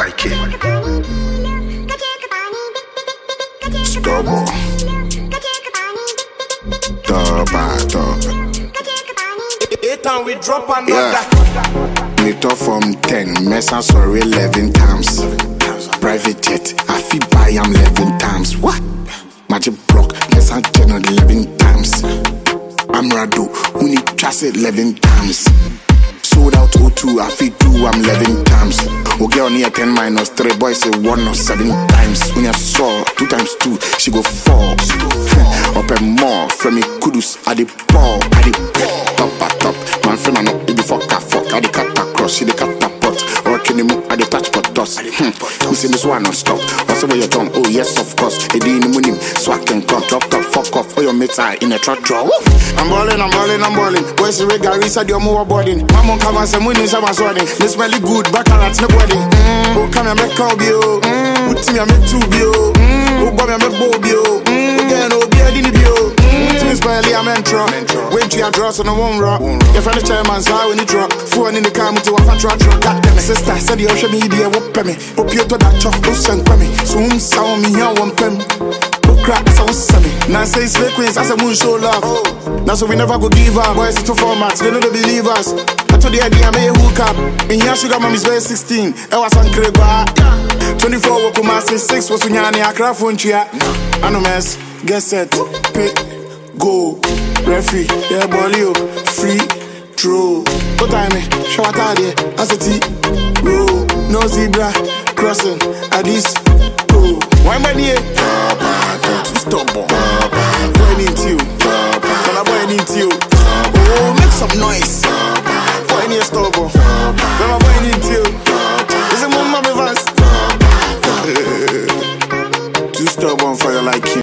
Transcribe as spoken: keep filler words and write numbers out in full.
Y K. Stubborn. Eight and we drop another. Yeah. Me talk from ten, mess and sorry eleven times. Private jet, I feel buy am eleven times. What? Magic block, mess and ten eleven times. I'm Rado, we need trust it eleven times. Sold out O two, I feel two, I'm eleven times. Okay, on here ten minus three, boys say one or seven times. When you saw two times two, she go four. Up and more, from me kudus, I the ball, I the top at top. Man, friend, I know, it be fuck, I fuck, I the cut across, she the cut pot. Or can you move, I the touch pot dust. Hmm, we see this one non stop. Also, where you tongue, oh yes, of course. A day in the morning, so I can come, drop top, fuck off, or your mates are in a truck draw. I'm balling, I'm balling, I'm balling. Boys, the regular, reset your more boarding. Mama, come and say, winning, some are sweating. This smelly good, back and at no wedding. Oh, come and make cow bio. Put me, I make two bio. Oh, boy, I make bow bio. Again, oh, beer, didn't bio. Miss Bailey, I'm intro. When you are draws on a one rock. Your friend, the chairman's how when you drop. Phone in the car, to a fat truck. Got them, sister, said the ocean media, what pay me. Hope you to that chop, push and come me. So, whom sound me here, one pen. Crack, so semi. Now say it's fake queens, I say moon show love. Now so we never go give up. Boys, it's two formats, they know the believers. I told the idea, I made a hook up. In here, sugar mommy's very sixteen. I was on Kreba. twenty-four, Wokuma, say six, was Unyani, I craft one chia. I know, mess, get set, pick, go. Referee, yeah, bolio, free, throw. What time, eh? Shower tardy, as a tea, roll. No zebra, crossing, at this, go. Why am I here? Stubborn. Boy into you. When I boy into you. Oh, make some noise. Boy near stubborn. When I boy into you. Is it my mommy vans? Too stubborn for you like him.